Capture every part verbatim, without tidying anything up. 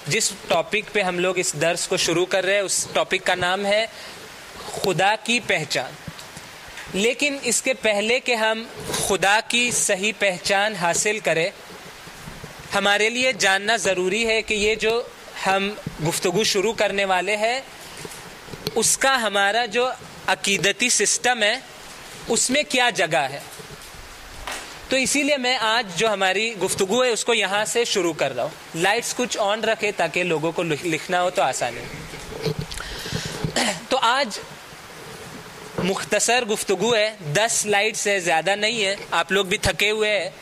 جس ٹاپک پہ ہم لوگ اس درس کو شروع کر رہے ہیں اس ٹاپک کا نام ہے خدا کی پہچان. لیکن اس کے پہلے کہ ہم خدا کی صحیح پہچان حاصل کریں، ہمارے لیے جاننا ضروری ہے کہ یہ جو ہم گفتگو شروع کرنے والے ہیں اس کا ہمارا جو عقیدتی سسٹم ہے اس میں کیا جگہ ہے. تو اسی لیے میں آج جو ہماری گفتگو ہے اس کو یہاں سے شروع کر رہا ہوں. لائٹس کچھ آن رکھے تاکہ لوگوں کو لکھنا ہو تو آسانی. تو آج مختصر گفتگو ہے، دس سلائیڈز ہے، زیادہ نہیں ہے، آپ لوگ بھی تھکے ہوئے ہیں.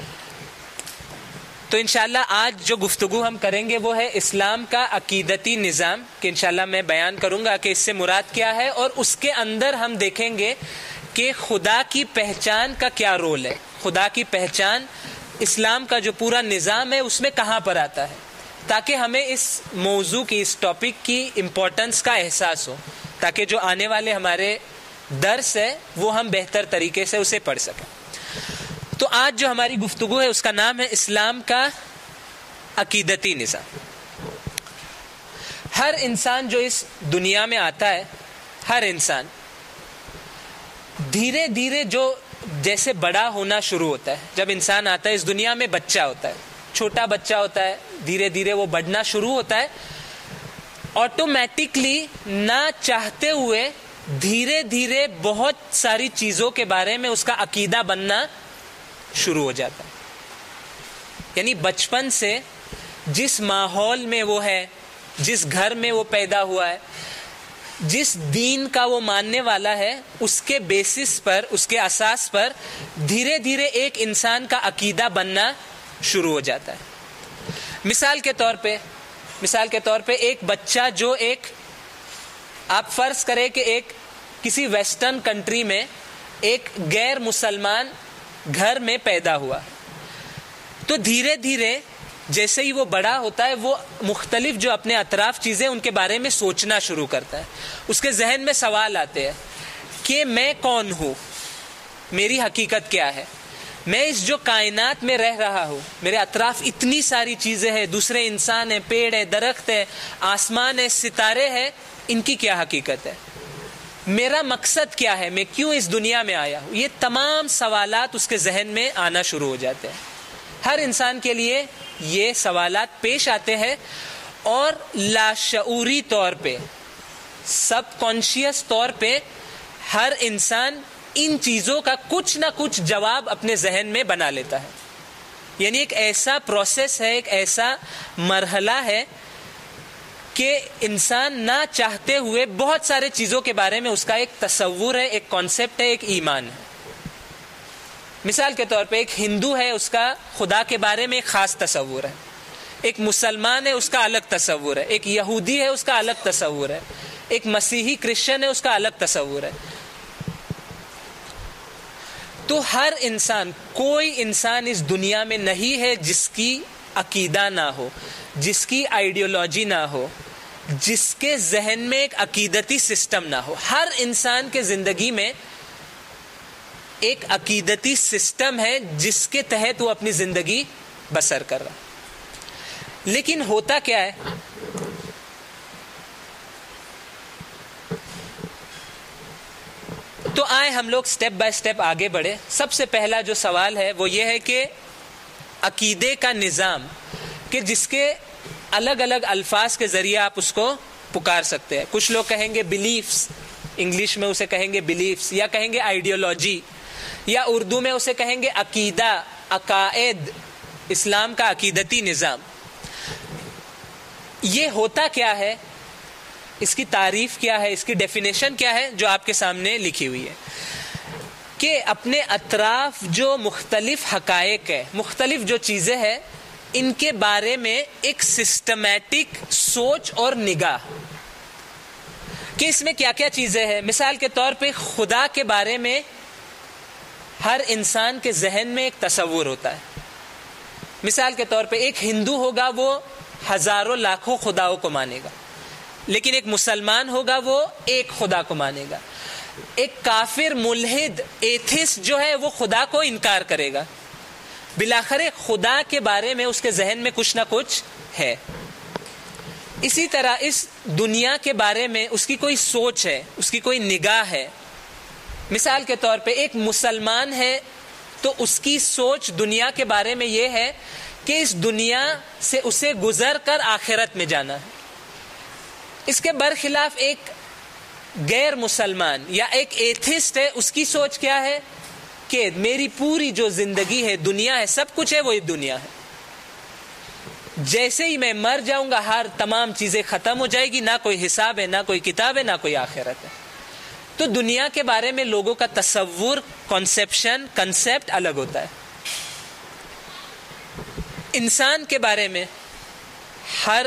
تو انشاءاللہ آج جو گفتگو ہم کریں گے وہ ہے اسلام کا عقیدتی نظام، کہ انشاءاللہ میں بیان کروں گا کہ اس سے مراد کیا ہے، اور اس کے اندر ہم دیکھیں گے کہ خدا کی پہچان کا کیا رول ہے. خدا کی پہچان اسلام کا جو پورا نظام ہے اس میں کہاں پر آتا ہے، تاکہ ہمیں اس موضوع کی، اس ٹاپک کی امپورٹنس کا احساس ہو، تاکہ جو آنے والے ہمارے درس ہے وہ ہم بہتر طریقے سے اسے پڑھ سکیں. تو آج جو ہماری گفتگو ہے اس کا نام ہے اسلام کا عقیدتی نظام. ہر انسان جو اس دنیا میں آتا ہے، ہر انسان دھیرے دھیرے جو جیسے بڑا ہونا شروع ہوتا ہے، جب انسان آتا ہے اس دنیا میں بچہ ہوتا ہے، چھوٹا بچہ ہوتا ہے، دھیرے دھیرے وہ بڑھنا شروع ہوتا ہے، آٹومیٹکلی نہ چاہتے ہوئے دھیرے دھیرے بہت ساری چیزوں کے بارے میں اس کا عقیدہ بننا شروع ہو جاتا ہے. یعنی بچپن سے جس ماحول میں وہ ہے، جس گھر میں وہ پیدا ہوا ہے، جس دین کا وہ ماننے والا ہے، اس کے بیسس پر، اس کے اساس پر دھیرے دھیرے ایک انسان کا عقیدہ بننا شروع ہو جاتا ہے. مثال کے طور پہ مثال کے طور پہ ایک بچہ جو ایک، آپ فرض کریں کہ ایک کسی ویسٹرن کنٹری میں ایک غیر مسلمان گھر میں پیدا ہوا، تو دھیرے دھیرے جیسے ہی وہ بڑا ہوتا ہے وہ مختلف جو اپنے اطراف چیزیں ان کے بارے میں سوچنا شروع کرتا ہے. اس کے ذہن میں سوال آتے ہیں کہ میں کون ہوں، میری حقیقت کیا ہے، میں اس جو کائنات میں رہ رہا ہوں، میرے اطراف اتنی ساری چیزیں ہیں، دوسرے انسان ہیں، پیڑ ہے، درخت ہے، آسمان ہے، ستارے ہیں، ان کی کیا حقیقت ہے، میرا مقصد کیا ہے، میں کیوں اس دنیا میں آیا ہوں. یہ تمام سوالات اس کے ذہن میں آنا شروع ہو جاتے ہیں. ہر انسان کے لیے یہ سوالات پیش آتے ہیں، اور لاشعوری طور پہ، سب کانشیس طور پہ ہر انسان ان چیزوں کا کچھ نہ کچھ جواب اپنے ذہن میں بنا لیتا ہے. یعنی ایک ایسا پروسیس ہے، ایک ایسا مرحلہ ہے کہ انسان نہ چاہتے ہوئے بہت سارے چیزوں کے بارے میں اس کا ایک تصور ہے، ایک کانسیپٹ ہے، ایک ایمان ہے. مثال کے طور پہ ایک ہندو ہے، اس کا خدا کے بارے میں ایک خاص تصور ہے. ایک مسلمان ہے، اس کا الگ تصور ہے. ایک یہودی ہے، اس کا الگ تصور ہے. ایک مسیحی کرسچن ہے، اس کا الگ تصور ہے. تو ہر انسان، کوئی انسان اس دنیا میں نہیں ہے جس کی عقیدہ نہ ہو، جس کی آئیڈیالوجی نہ ہو، جس کے ذہن میں ایک عقیدتی سسٹم نہ ہو. ہر انسان کے زندگی میں ایک عقیدتی سسٹم ہے جس کے تحت وہ اپنی زندگی بسر کر رہا. لیکن ہوتا کیا ہے، تو آئے ہم لوگ سٹیپ بائی سٹیپ آگے بڑھے. سب سے پہلا جو سوال ہے وہ یہ ہے کہ عقیدے کا نظام، کہ جس کے الگ الگ الفاظ کے ذریعے آپ اس کو پکار سکتے ہیں. کچھ لوگ کہیں گے بلیفز، انگلش میں اسے کہیں گے بلیفز، یا کہیں گے آئیڈیالوجی، یا اردو میں اسے کہیں گے عقیدہ، عقائد، اسلام کا عقیدتی نظام. یہ ہوتا کیا ہے، اس کی تعریف کیا ہے، اس کی ڈیفینیشن کیا ہے، جو آپ کے سامنے لکھی ہوئی ہے. کہ اپنے اطراف جو مختلف حقائق ہے، مختلف جو چیزیں ہیں، ان کے بارے میں ایک سسٹمیٹک سوچ اور نگاہ، کہ اس میں کیا کیا چیزیں ہیں. مثال کے طور پہ خدا کے بارے میں ہر انسان کے ذہن میں ایک تصور ہوتا ہے. مثال کے طور پہ ایک ہندو ہوگا، وہ ہزاروں لاکھوں خداؤں کو مانے گا، لیکن ایک مسلمان ہوگا وہ ایک خدا کو مانے گا. ایک کافر، ملحد، ایتھسٹ جو ہے وہ خدا کو انکار کرے گا. بالآخر خدا کے بارے میں اس کے ذہن میں کچھ نہ کچھ ہے. اسی طرح اس دنیا کے بارے میں اس کی کوئی سوچ ہے, اس کی کوئی نگاہ ہے. مثال کے طور پہ ایک مسلمان ہے تو اس کی سوچ دنیا کے بارے میں یہ ہے کہ اس دنیا سے اسے گزر کر آخرت میں جانا ہے. اس کے برخلاف ایک غیر مسلمان یا ایک ایتھسٹ ہے, اس کی سوچ کیا ہے کہ میری پوری جو زندگی ہے, دنیا ہے, سب کچھ ہے وہ دنیا ہے, جیسے ہی میں مر جاؤں گا ہر تمام چیزیں ختم ہو جائے گی, نہ کوئی حساب ہے, نہ کوئی کتاب ہے, نہ کوئی آخرت ہے. تو دنیا کے بارے میں لوگوں کا تصور, کنسپشن, کنسپٹ الگ ہوتا ہے. انسان کے بارے میں ہر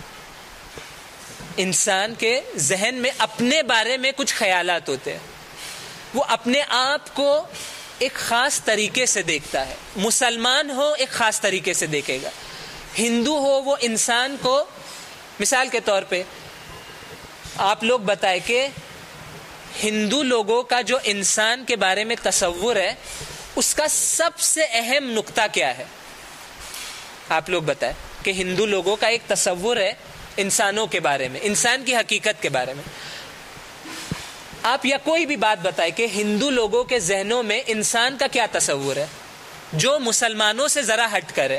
انسان کے ذہن میں اپنے بارے میں کچھ خیالات ہوتے ہیں. وہ اپنے آپ کو ایک خاص طریقے سے دیکھتا ہے. مسلمان ہو ایک خاص طریقے سے دیکھے گا, ہندو ہو وہ انسان کو, مثال کے طور پہ آپ لوگ بتائیں کہ ہندو لوگوں کا جو انسان کے بارے میں تصور ہے اس کا سب سے اہم نقطہ کیا ہے؟ آپ لوگ بتائیں کہ ہندو لوگوں کا ایک تصور ہے انسانوں کے بارے میں, انسان کی حقیقت کے بارے میں. آپ یا کوئی بھی بات بتائیں کہ ہندو لوگوں کے ذہنوں میں انسان کا کیا تصور ہے جو مسلمانوں سے ذرا ہٹ کر ہے.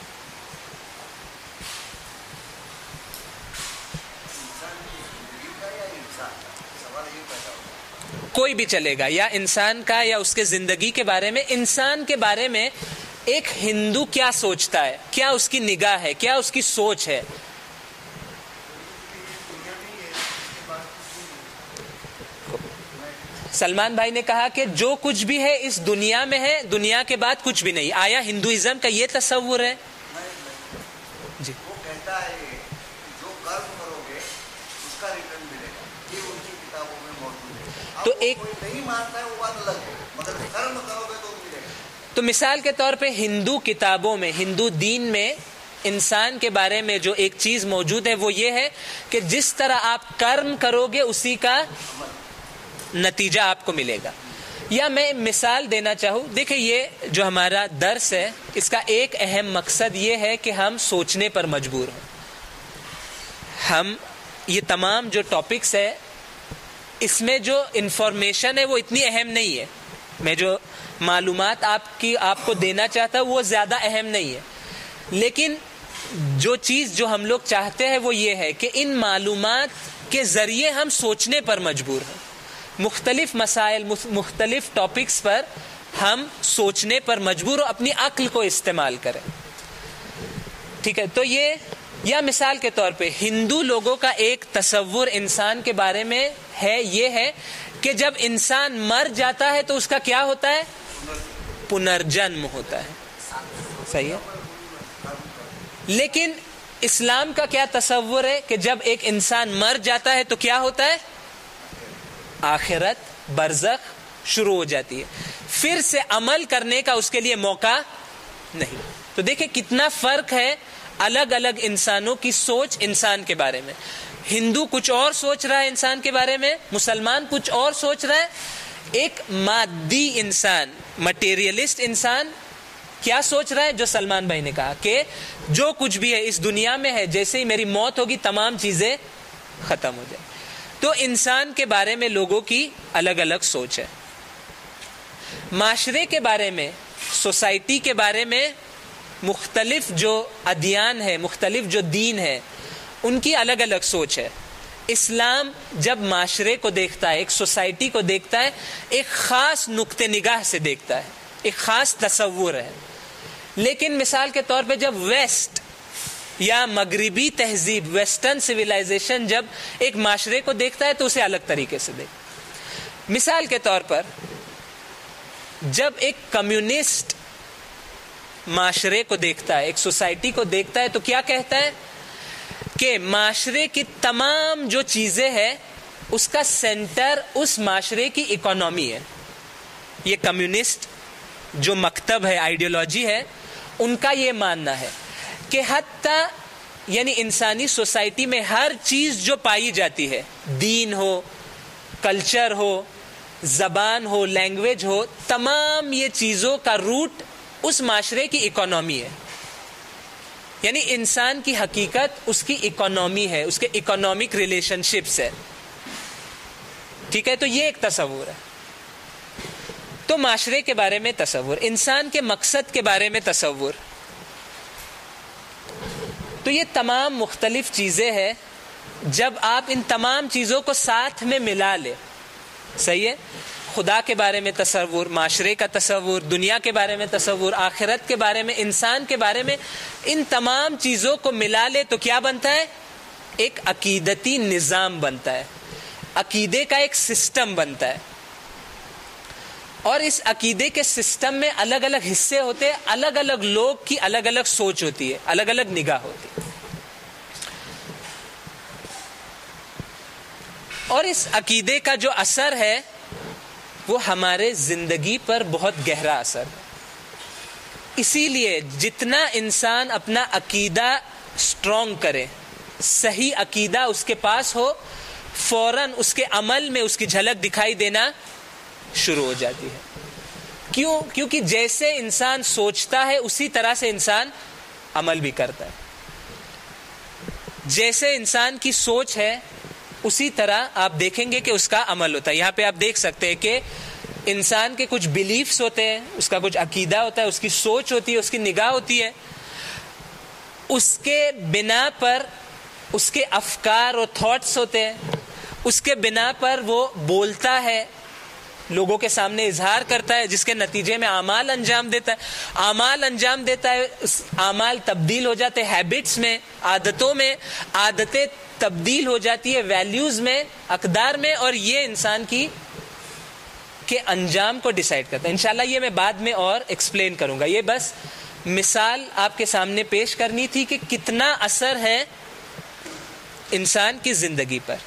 کوئی بھی چلے گا, یا انسان کا یا اس کے زندگی کے بارے میں. انسان کے بارے میں ایک ہندو کیا سوچتا ہے, کیا اس کی نگاہ ہے, کیا اس کی سوچ ہے؟ سلمان بھائی نے کہا کہ جو کچھ بھی ہے اس دنیا میں ہے, دنیا کے بعد کچھ بھی نہیں. آیا ہندوازم کا یہ تصور ہے؟ جی, وہ کہتا ہے جو کرم کرو گے اس کا ریٹرن ملے گا, یہ ان کی کتابوں میں موجود ہے. تو ایک نہیں مانتا ہے وہ بات الگ ہے, مگر کرم کرو گے تو ملے گا. تو مثال کے طور پہ ہندو کتابوں میں, ہندو دین میں انسان کے بارے میں جو ایک چیز موجود ہے وہ یہ ہے کہ جس طرح آپ کرم کرو گے اسی کا نتیجہ آپ کو ملے گا. یا میں مثال دینا چاہوں, دیکھیں یہ جو ہمارا درس ہے اس کا ایک اہم مقصد یہ ہے کہ ہم سوچنے پر مجبور ہوں. ہم یہ تمام جو ٹاپکس ہے اس میں جو انفارمیشن ہے وہ اتنی اہم نہیں ہے, میں جو معلومات آپ کی آپ کو دینا چاہتا ہوں وہ زیادہ اہم نہیں ہے, لیکن جو چیز جو ہم لوگ چاہتے ہیں وہ یہ ہے کہ ان معلومات کے ذریعے ہم سوچنے پر مجبور ہیں. مختلف مسائل, مختلف ٹاپکس پر ہم سوچنے پر مجبور ہو, اپنی عقل کو استعمال کریں. ٹھیک ہے, تو یہ, یا مثال کے طور پہ ہندو لوگوں کا ایک تصور انسان کے بارے میں ہے, یہ ہے کہ جب انسان مر جاتا ہے تو اس کا کیا ہوتا ہے؟ پنرجنم ہوتا ہے. صحیح ہے. لیکن اسلام کا کیا تصور ہے کہ جب ایک انسان مر جاتا ہے تو کیا ہوتا ہے؟ آخرت, برزخ شروع ہو جاتی ہے, پھر سے عمل کرنے کا اس کے لیے موقع نہیں. تو دیکھیں کتنا فرق ہے الگ الگ انسانوں کی سوچ انسان کے بارے میں. ہندو کچھ اور سوچ رہا ہے انسان کے بارے میں, مسلمان کچھ اور سوچ رہا ہے. ایک مادی انسان, مٹیریلسٹ انسان کیا سوچ رہا ہے؟ جو سلمان بھائی نے کہا کہ جو کچھ بھی ہے اس دنیا میں ہے, جیسے ہی میری موت ہوگی تمام چیزیں ختم ہو جائیں. تو انسان کے بارے میں لوگوں کی الگ الگ سوچ ہے. معاشرے کے بارے میں, سوسائٹی کے بارے میں مختلف جو ادیان ہے, مختلف جو دین ہے, ان کی الگ الگ سوچ ہے. اسلام جب معاشرے کو دیکھتا ہے, ایک سوسائٹی کو دیکھتا ہے, ایک خاص نقطہ نگاہ سے دیکھتا ہے, ایک خاص تصور ہے. لیکن مثال کے طور پہ جب ویسٹ یا مغربی تہذیب, ویسٹرن سویلائزیشن جب ایک معاشرے کو دیکھتا ہے تو اسے الگ طریقے سے دیکھتا ہے. مثال کے طور پر جب ایک کمیونسٹ معاشرے کو دیکھتا ہے, ایک سوسائٹی کو دیکھتا ہے, تو کیا کہتا ہے کہ معاشرے کی تمام جو چیزیں ہیں اس کا سینٹر اس معاشرے کی اکانومی ہے. یہ کمیونسٹ جو مکتب ہے, آئیڈیالوجی ہے, ان کا یہ ماننا ہے کہ حتیٰ یعنی انسانی سوسائٹی میں ہر چیز جو پائی جاتی ہے, دین ہو, کلچر ہو, زبان ہو, لینگویج ہو, تمام یہ چیزوں کا روٹ اس معاشرے کی اکانومی ہے. یعنی انسان کی حقیقت اس کی اکانومی ہے، اس کے اکنامک ریلیشن شپس ہے. ٹھیک ہے، تو یہ ایک تصور ہے. تو معاشرے کے بارے میں تصور، انسان کے مقصد کے بارے میں تصور. تو یہ تمام مختلف چیزیں ہیں. جب آپ ان تمام چیزوں کو ساتھ میں ملا لے، صحیح ہے، خدا کے بارے میں تصور، معاشرے کا تصور، دنیا کے بارے میں تصور، آخرت کے بارے میں، انسان کے بارے میں، ان تمام چیزوں کو ملا لے تو کیا بنتا ہے؟ ایک عقیدتی نظام بنتا ہے، عقیدے کا ایک سسٹم بنتا ہے. اور اس عقیدے کے سسٹم میں الگ الگ حصے ہوتے ہیں، الگ الگ لوگ کی الگ الگ سوچ ہوتی ہے، الگ الگ نگاہ ہوتی ہے. اور اس عقیدے کا جو اثر ہے وہ ہمارے زندگی پر بہت گہرا اثر ہے. اسی لیے جتنا انسان اپنا عقیدہ سٹرونگ کرے، صحیح عقیدہ اس کے پاس ہو، فوراً اس کے عمل میں اس کی جھلک دکھائی دینا شروع ہو جاتی ہے. کیوں؟ کیونکہ جیسے انسان سوچتا ہے اسی طرح سے انسان عمل بھی کرتا ہے. جیسے انسان کی سوچ ہے اسی طرح آپ دیکھیں گے کہ اس کا عمل ہوتا ہے. یہاں پہ آپ دیکھ سکتے ہیں کہ انسان کے کچھ بلیفز ہوتے ہیں، اس کا کچھ عقیدہ ہوتا ہے، اس کی سوچ ہوتی ہے، اس کی نگاہ ہوتی ہے. اس کے بنا پر اس کے افکار اور تھاٹس ہوتے ہیں، اس کے بنا پر وہ بولتا ہے، لوگوں کے سامنے اظہار کرتا ہے، جس کے نتیجے میں اعمال انجام دیتا ہے. اعمال انجام دیتا ہے، اعمال تبدیل ہو جاتے ہیں ہیبٹس میں، عادتوں میں، عادتیں تبدیل ہو جاتی ہے ویلیوز میں، اقدار میں، اور یہ انسان کی کے انجام کو ڈیسائیڈ کرتا ہے. انشاءاللہ یہ میں بعد میں اور ایکسپلین کروں گا. یہ بس مثال آپ کے سامنے پیش کرنی تھی کہ کتنا اثر ہے انسان کی زندگی پر.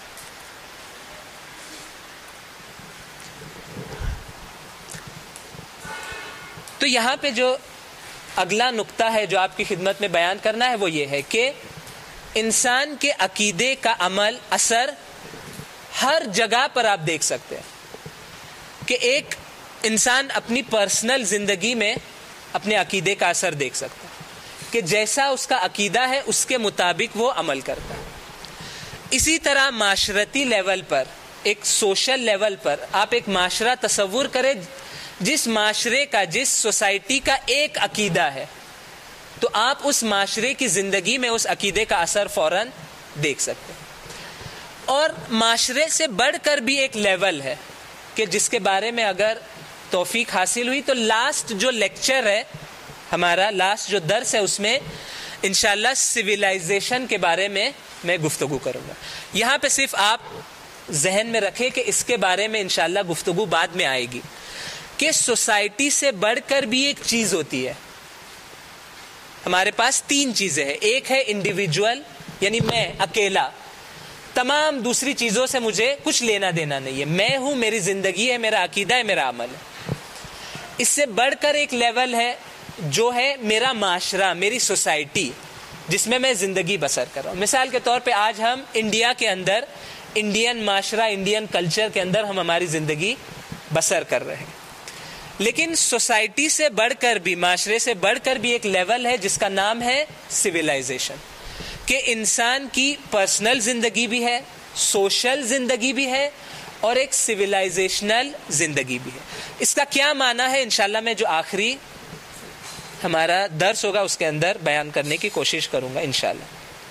تو یہاں پہ جو اگلا نقطہ ہے جو آپ کی خدمت میں بیان کرنا ہے وہ یہ ہے کہ انسان کے عقیدے کا عمل اثر ہر جگہ پر آپ دیکھ سکتے ہیں کہ ایک انسان اپنی پرسنل زندگی میں اپنے عقیدے کا اثر دیکھ سکتا ہے کہ جیسا اس کا عقیدہ ہے اس کے مطابق وہ عمل کرتا ہے. اسی طرح معاشرتی لیول پر، ایک سوشل لیول پر آپ ایک معاشرہ تصور کریں، جس معاشرے کا، جس سوسائٹی کا ایک عقیدہ ہے تو آپ اس معاشرے کی زندگی میں اس عقیدے کا اثر فوراً دیکھ سکتے ہیں. اور معاشرے سے بڑھ کر بھی ایک لیول ہے کہ جس کے بارے میں اگر توفیق حاصل ہوئی تو لاسٹ جو لیکچر ہے ہمارا، لاسٹ جو درس ہے، اس میں انشاءاللہ سویلائزیشن کے بارے میں میں گفتگو کروں گا. یہاں پہ صرف آپ ذہن میں رکھیں کہ اس کے بارے میں انشاءاللہ گفتگو بعد میں آئے گی کہ سوسائٹی سے بڑھ کر بھی ایک چیز ہوتی ہے. ہمارے پاس تین چیزیں ہیں. ایک ہے انڈیویجول، یعنی میں اکیلا، تمام دوسری چیزوں سے مجھے کچھ لینا دینا نہیں ہے، میں ہوں، میری زندگی ہے، میرا عقیدہ ہے، میرا عمل ہے. اس سے بڑھ کر ایک لیول ہے جو ہے میرا معاشرہ، میری سوسائٹی، جس میں میں زندگی بسر کر رہا ہوں. مثال کے طور پہ آج ہم انڈیا کے اندر، انڈین معاشرہ، انڈین کلچر کے اندر ہم ہماری زندگی بسر کر رہے ہیں. لیکن سوسائٹی سے بڑھ کر بھی، معاشرے سے بڑھ کر بھی ایک لیول ہے جس کا نام ہے سویلائزیشن، کہ انسان کی پرسنل زندگی بھی ہے، سوشل زندگی بھی ہے، اور ایک سویلائزیشنل زندگی بھی ہے. اس کا کیا معنی ہے انشاءاللہ میں جو آخری ہمارا درس ہوگا اس کے اندر بیان کرنے کی کوشش کروں گا انشاءاللہ.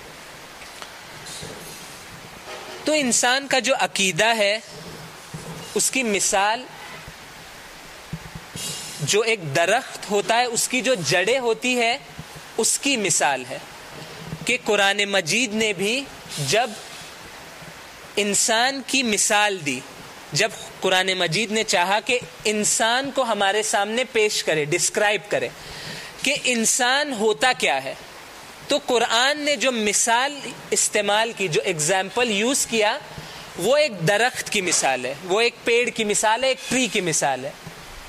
تو انسان کا جو عقیدہ ہے اس کی مثال جو ایک درخت ہوتا ہے، اس کی جو جڑیں ہوتی ہے اس کی مثال ہے کہ قرآن مجید نے بھی جب انسان کی مثال دی، جب قرآن مجید نے چاہا کہ انسان کو ہمارے سامنے پیش کرے، ڈسکرائب کرے کہ انسان ہوتا کیا ہے، تو قرآن نے جو مثال استعمال کی، جو ایگزامپل یوز کیا، وہ ایک درخت کی مثال ہے، وہ ایک پیڑ کی مثال ہے، ایک ٹری کی مثال ہے.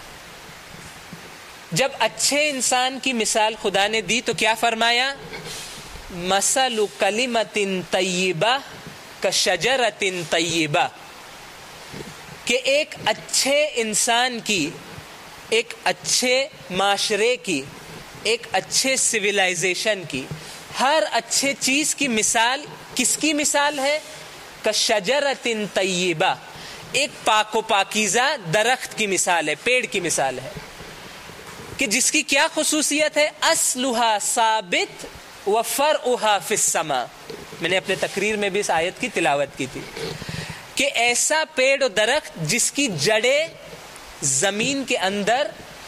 جب اچھے انسان کی مثال خدا نے دی تو کیا فرمایا؟ مثل کلمۃ طیبہ کشجرۃ طیبہ، کہ ایک اچھے انسان کی، ایک اچھے معاشرے کی، ایک اچھے سویلائزیشن کی ہر اچھے چیز کی مثال کس کی مثال ہے؟ کشجرۃ طیبہ، ایک پاک و پاکیزہ درخت کی مثال ہے، پیڑ کی مثال ہے، کہ جس کی کیا خصوصیت ہے؟ اصلھا ثابت وفرعھا فی السماء. میں نے اپنے تقریر میں بھی اس آیت کی تلاوت کی تھی کہ ایسا پیڑ و درخت جس کی جڑیں زمین کے اندر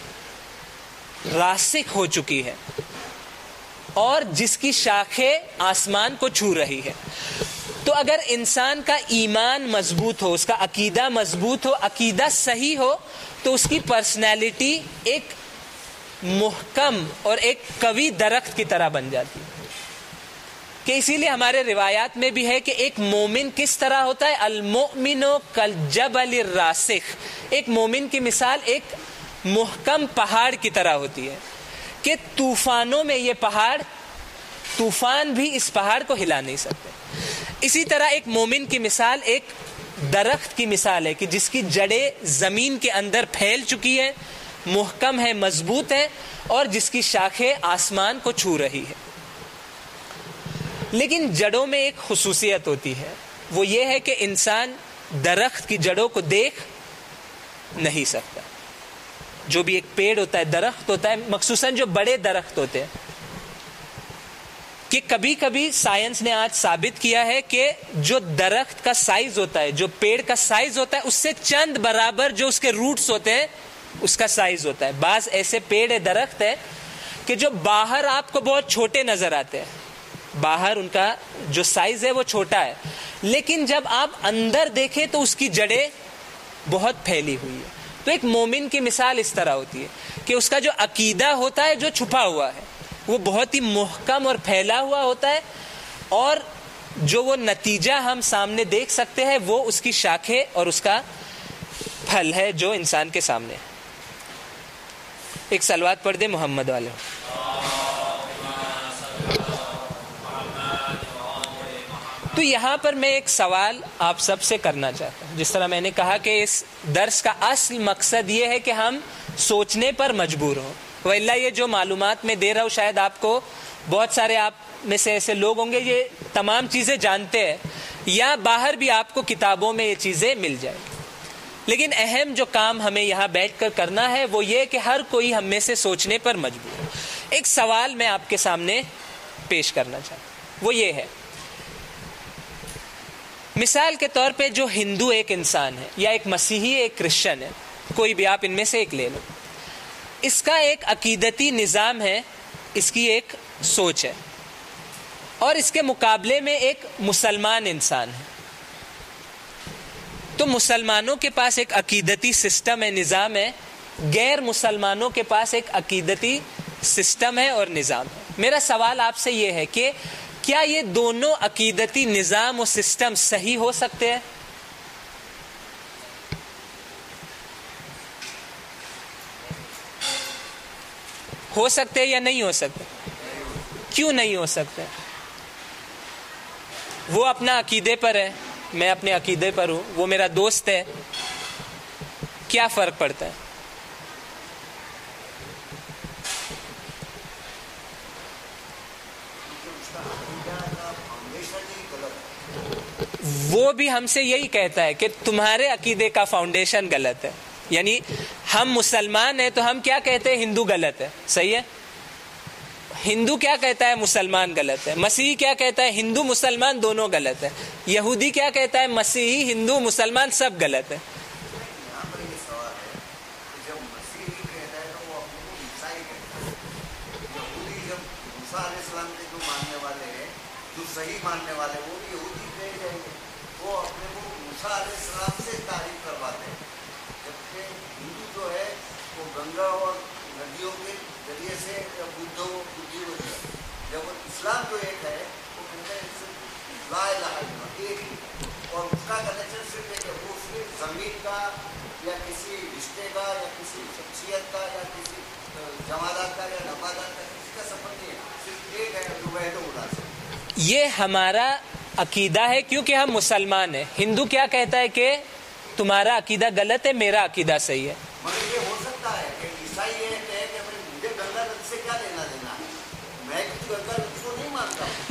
راسخ ہو چکی ہے اور جس کی شاخیں آسمان کو چھو رہی ہے. تو اگر انسان کا ایمان مضبوط ہو، اس کا عقیدہ مضبوط ہو، عقیدہ صحیح ہو، تو اس کی پرسنالٹی ایک محکم اور ایک قوی درخت کی طرح بن جاتی ہے. کہ اسی لیے ہمارے روایات میں بھی ہے کہ ایک مومن کس طرح ہوتا ہے؟ المؤمن کالجبل الراسخ. ایک مومن کی مثال ایک محکم پہاڑ کی طرح ہوتی ہے کہ طوفانوں میں یہ پہاڑ، طوفان بھی اس پہاڑ کو ہلا نہیں سکتے. اسی طرح ایک مومن کی مثال ایک درخت کی مثال ہے کہ جس کی جڑیں زمین کے اندر پھیل چکی ہے، محکم ہے، مضبوط ہے، اور جس کی شاخیں آسمان کو چھو رہی ہے. لیکن جڑوں میں ایک خصوصیت ہوتی ہے، وہ یہ ہے کہ انسان درخت کی جڑوں کو دیکھ نہیں سکتا. جو بھی ایک پیڑ ہوتا ہے، درخت ہوتا ہے، مخصوصاً جو بڑے درخت ہوتے ہیں، کہ کبھی کبھی سائنس نے آج ثابت کیا ہے کہ جو درخت کا سائز ہوتا ہے، جو پیڑ کا سائز ہوتا ہے، اس سے چند برابر جو اس کے روٹس ہوتے ہیں اس کا سائز ہوتا ہے. بعض ایسے پیڑ درخت ہے کہ جو باہر آپ کو بہت چھوٹے نظر آتے ہیں، باہر ان کا جو سائز ہے وہ چھوٹا ہے، لیکن جب آپ اندر دیکھیں تو اس کی جڑیں بہت پھیلی ہوئی ہے. تو ایک مومن کی مثال اس طرح ہوتی ہے کہ اس کا جو عقیدہ ہوتا ہے جو چھپا ہوا ہے وہ بہت ہی محکم اور پھیلا ہوا ہوتا ہے، اور جو وہ نتیجہ ہم سامنے دیکھ سکتے ہیں وہ اس کی شاخیں اور اس کا پھل ہے جو انسان کے سامنے ہے. ایک صلوات پڑھ دے محمد والے. تو یہاں پر میں ایک سوال آپ سب سے کرنا چاہتا ہوں. جس طرح میں نے کہا کہ اس درس کا اصل مقصد یہ ہے کہ ہم سوچنے پر مجبور ہوں، وإلا یہ جو معلومات میں دے رہا ہوں شاید آپ کو، بہت سارے آپ میں سے ایسے لوگ ہوں گے یہ تمام چیزیں جانتے ہیں، یا باہر بھی آپ کو کتابوں میں یہ چیزیں مل جائیں. لیکن اہم جو کام ہمیں یہاں بیٹھ کر کرنا ہے وہ یہ کہ ہر کوئی ہم میں سے سوچنے پر مجبور ہو. ایک سوال میں آپ کے سامنے پیش کرنا چاہتا ہوں، وہ یہ ہے، مثال کے طور پہ جو ہندو ایک انسان ہے، یا ایک مسیحی ایک کرسچن ہے، کوئی بھی آپ ان میں سے ایک لے لو، اس کا ایک عقیدتی نظام ہے، اس کی ایک سوچ ہے، اور اس کے مقابلے میں ایک مسلمان انسان ہے. تو مسلمانوں کے پاس ایک عقیدتی سسٹم ہے، نظام ہے، غیر مسلمانوں کے پاس ایک عقیدتی سسٹم ہے اور نظام ہے. میرا سوال آپ سے یہ ہے کہ کیا یہ دونوں عقیدتی نظام و سسٹم صحیح ہو سکتے ہیں؟ ہو سکتے ہیں یا نہیں ہو سکتے؟ کیوں نہیں ہو سکتے؟ وہ اپنا عقیدے پر ہے، میں اپنے عقیدے پر ہوں، وہ میرا دوست ہے، کیا فرق پڑتا ہے؟ وہ بھی ہم سے یہی کہتا ہے کہ تمہارے عقیدے کا فاؤنڈیشن غلط ہے. یعنی ہم مسلمان ہیں تو ہم کیا کہتے ہیں؟ ہندو غلط ہے، صحیح ہے؟ ہندو کیا کہتا ہے؟ مسلمان غلط ہے. مسیحی کیا کہتا ہے؟ ہندو مسلمان دونوں غلط ہے. یہودی کیا کہتا ہے؟ مسیحی ہندو مسلمان سب غلط ہے. یہاں پر یہ سوال ہے کہ جب مسیحی کہتا ہے تو وہ اپنے کو عیسائی کہتا ہے. یہودی جب موسیٰ علیہ السلام کے جو ماننے والے ہیں، جو صحیح ماننے والے، وہ بھی یہودی کہے جائیں گے. وہ اپنے کو موسیٰ علیہ السلام سے تعریف کرواتے ہیں، جبکہ ہندو جو ہے وہ گنگا اور ندیوں کے ذریعے سے بدھوں بدھی ہوئی ہے. جب اسلام جو ایک ہے وہ کہتے ہیں صرف لا الہ الا اللہ ایک ہی، اور اس کا کنیکشن صرف ایک ہے، وہ صرف زمین کا یا کسی رشتے کا یا کسی شخصیت کا یا کسی جمادات کا یا نباتات کا کسی کا سفر نہیں ہے، صرف ایک ہے جو وحدہ الا سے. یہ ہمارا عقیدہ ہے کیونکہ ہم مسلمان ہیں. ہندو کیا کہتا ہے کہ تمہارا عقیدہ غلط ہے، میرا عقیدہ صحیح ہے. مگر یہ ہو سکتا ہے کہ عیسائی یہ کہے کہ مجھے گنگا نदी سے کیا لینا دینا ہے، میں گنگا نदी کو نہیں مانتا.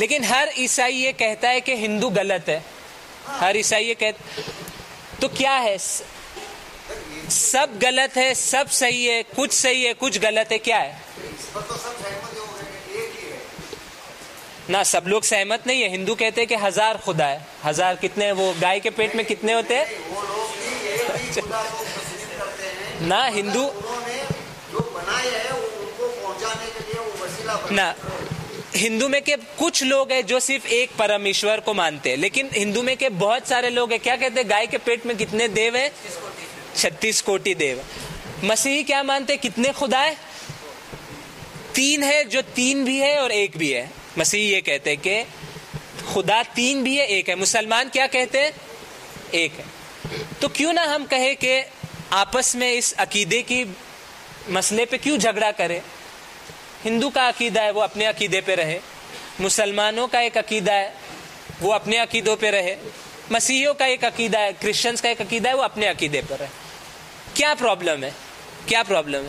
لیکن ہر عیسائی یہ کہتا ہے کہ ہندو غلط ہے. ہر عیسائی یہ کہتا, تو کیا ہے؟ سب غلط ہے, سب صحیح ہے, کچھ صحیح ہے, کچھ غلط ہے, کیا ہے؟ اس پر تو سب سہمت ہو گئے کہ ایک ہی ہے. نہ, سب لوگ سہمت نہیں ہے. ہندو کہتے ہیں کہ ہزار خدا ہے. ہزار کتنے؟ وہ گائے کے پیٹ میں کتنے ہوتے ہیں؟ وہ لوگ بھی ایک ہی خدا کو تسلیم کرتے ہیں. نہ, ہندو انہوں نے جو بنائے ہے وہ ان کو پہنچانے کے لیے وہ وسیلہ بنا. نہ, ہندو میں کہ کچھ لوگ ہیں جو صرف ایک پرمیشور کو مانتے ہیں, لیکن ہندو میں کہ بہت سارے لوگ ہیں. کیا کہتے ہیں؟ گائے کے پیٹ میں کتنے دیو ہیں؟ چھتیس کوٹی دیو. مسیحی کیا مانتے ہیں؟ کتنے خدا ہے؟ تین ہے, جو تین بھی ہے اور ایک بھی ہے. مسیحی یہ کہتے ہیں کہ خدا تین بھی ہے, ایک ہے. مسلمان کیا کہتے ہیں؟ ایک ہے. تو کیوں نہ ہم کہیں کہ آپس میں اس عقیدے کی مسئلے پہ کیوں جھگڑا کرے؟ ہندو کا عقیدہ ہے وہ اپنے عقیدے پہ رہے, مسلمانوں کا ایک عقیدہ ہے وہ اپنے عقیدوں پہ رہے, مسیحیوں کا ایک عقیدہ ہے, کرسچنز کا ایک عقیدہ ہے وہ اپنے عقیدے پر رہے. کیا پرابلم ہے؟ کیا پرابلم ہے؟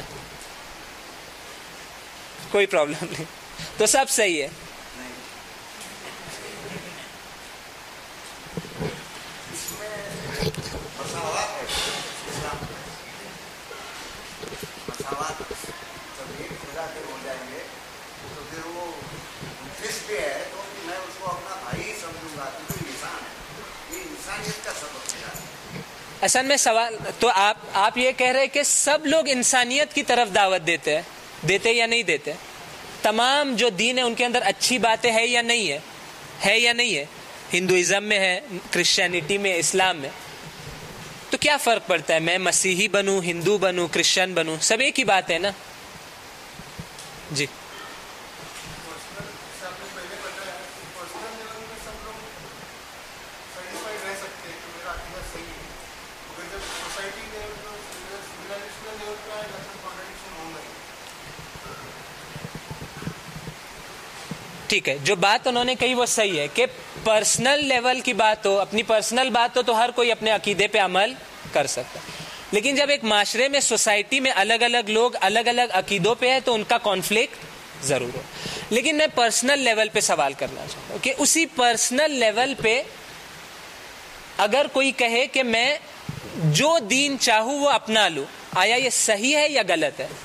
کوئی پرابلم نہیں. تو سب صحیح ہے. مساوات ہے اسلام میں. مساوات جب ایک خدا کے ہو جائیں گے تو پھر وہ جس پہ ہے تو میں اس کو اپنا بھائی سمجھوں گا کیونکہ انسان ہے. یہ انسانیت کا سبب ہے. اصل میں سوال تو آپ آپ یہ کہہ رہے ہیں کہ سب لوگ انسانیت کی طرف دعوت دیتے ہیں, دیتے یا نہیں دیتے؟ تمام جو دین ہے ان کے اندر اچھی باتیں ہے یا نہیں ہے؟ ہے یا نہیں ہے؟ ہندوازم میں ہے, کرسچینٹی میں, اسلام میں. تو کیا فرق پڑتا ہے میں مسیحی بنوں, ہندو بنوں, کرسچن بنوں؟ سب ایک ہی بات ہے نا. جی ٹھیک ہے, جو بات انہوں نے کہی وہ صحیح ہے کہ پرسنل لیول کی بات ہو, اپنی پرسنل بات ہو تو ہر کوئی اپنے عقیدے پہ عمل کر سکتا ہے. لیکن جب ایک معاشرے میں, سوسائٹی میں الگ الگ لوگ الگ الگ عقیدوں پہ ہیں تو ان کا کانفلکٹ ضرور ہو. لیکن میں پرسنل لیول پہ سوال کرنا چاہتا ہوں کہ اسی پرسنل لیول پہ اگر کوئی کہے کہ میں جو دین چاہوں وہ اپنا لوں, آیا یہ صحیح ہے یا غلط ہے؟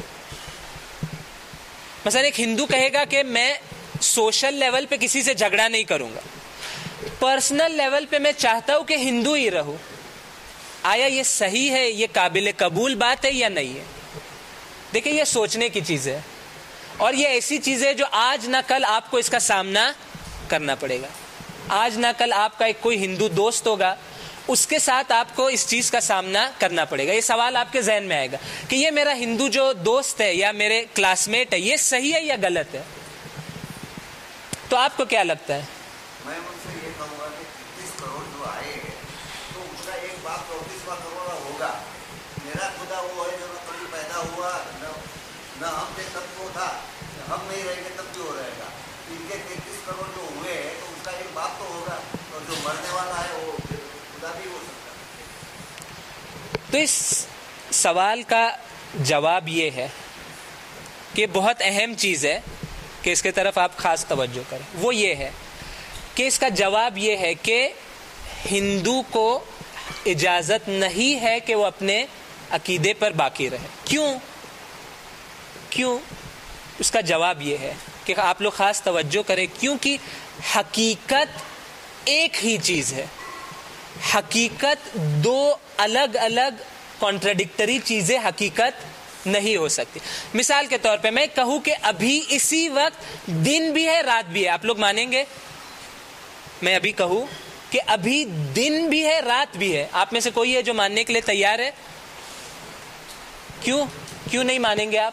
مثلا ایک ہندو کہے گا کہ میں سوشل لیول پہ کسی سے جھگڑا نہیں کروں گا, پرسنل لیول پہ میں چاہتا ہوں کہ ہندو ہی رہوں. آیا یہ صحیح ہے, یہ قابل قبول بات ہے یا نہیں ہے؟ دیکھیں یہ سوچنے کی چیز ہے, اور یہ ایسی چیز ہے جو آج نہ کل آپ کو اس کا سامنا کرنا پڑے گا. آج نہ کل آپ کا ایک کوئی ہندو دوست ہوگا, اس کے ساتھ آپ کو اس چیز کا سامنا کرنا پڑے گا. یہ سوال آپ کے ذہن میں آئے گا کہ یہ میرا ہندو جو دوست ہے یا میرے کلاس میٹ ہے, یہ صحیح ہے یا غلط ہے؟ تو آپ کو کیا لگتا ہے؟ میں ان سے یہ کہوں گا کہ تیس کروڑ جو آئے ہیں تو اس کا ایک باپ چوتیسواں کروڑ ہوگا. میرا خدا وہ ہے جو نہ کبھی پیدا ہوا, نہ نہ ہم تھے تب وہ تھا, ہم نہیں رہیں گے تب بھی وہ رہے گا. ان کے تینتیس کروڑ جو ہوئے ہیں تو اس کا ایک باپ تو ہوگا, اور جو مرنے والا ہے وہ خدا بھی ہو سکتا ہے. تو اس سوال کا جواب یہ ہے کہ بہت اہم چیز ہے کہ اس کے طرف آپ خاص توجہ کریں. وہ یہ ہے کہ اس کا جواب یہ ہے کہ ہندو کو اجازت نہیں ہے کہ وہ اپنے عقیدے پر باقی رہے. کیوں کیوں اس کا جواب یہ ہے کہ آپ لوگ خاص توجہ کریں, کیونکہ حقیقت ایک ہی چیز ہے. حقیقت دو الگ الگ کانٹراڈکٹری چیزیں حقیقت نہیں ہو سکتی. مثال کے طور پہ میں کہوں کہ ابھی اسی وقت دن بھی ہے رات بھی ہے, آپ لوگ مانیں گے؟ میں ابھی کہوں کہ ابھی دن بھی ہے رات بھی ہے, آپ میں سے کوئی ہے جو ماننے کے لیے تیار ہے؟ کیوں کیوں نہیں مانیں گے آپ؟